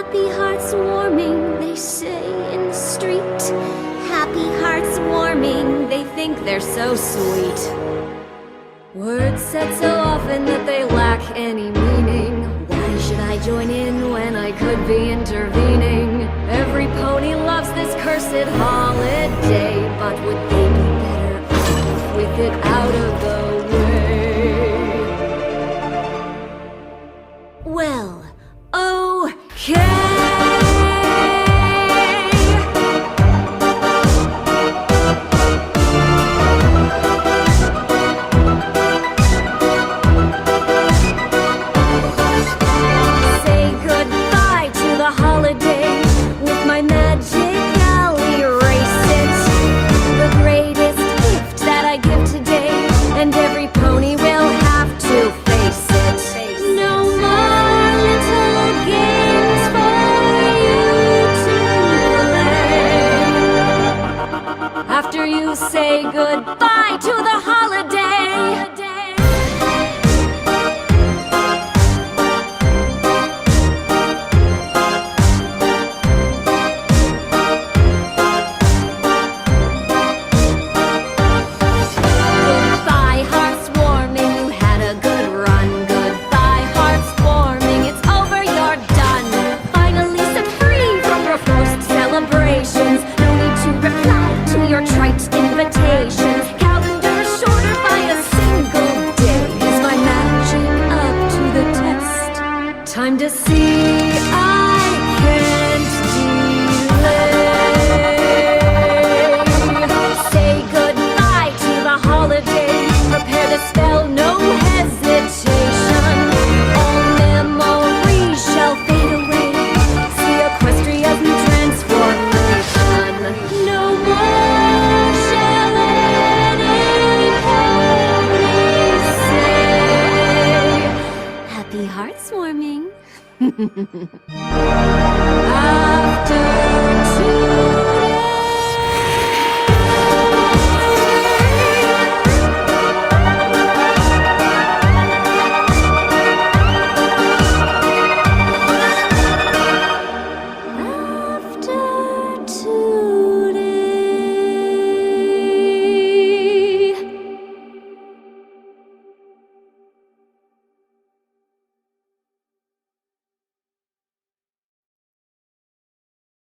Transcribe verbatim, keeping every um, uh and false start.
Happy hearts warming, they say in the street. Happy hearts warming, they think they're so sweet. Words said so often that they lack any meaning. Why should I join in when I could be intervening? Every pony loves this cursed holiday, but would they be better off with it out of the way? Well, okay. After you say goodbye to the holiday. Goodbye, hearts warming, you had a good run. Goodbye, hearts warming, it's over, you're done. Finally set free from your forced celebrations. No need to reply to your trite invitations. Calendar shorter by a single day. Is my magic up to the test? Time to see I can't delay. Say goodbye to the holiday. Prepare to spell no hesitation. All memories shall fade away. See Equestria's new transformation. No more shall any pony say happy hearts warming. After two